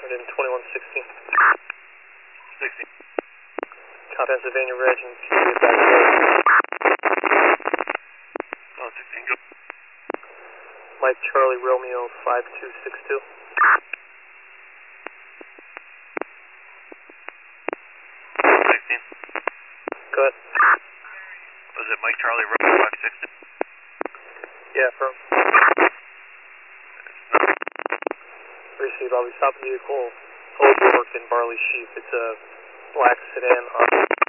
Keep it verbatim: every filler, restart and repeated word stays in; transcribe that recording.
and twenty-one sixteen. sixteen. Pennsylvania Reg and P back there. Oh, sixteen, go. Mike Charlie Romeo five two six two. sixteen. Go ahead. Was it Mike Charlie Romeo five six two? Yeah, from. Receive, I'll be stopping the vehicle. Overworked in Barley Sheep. It's a black sedan.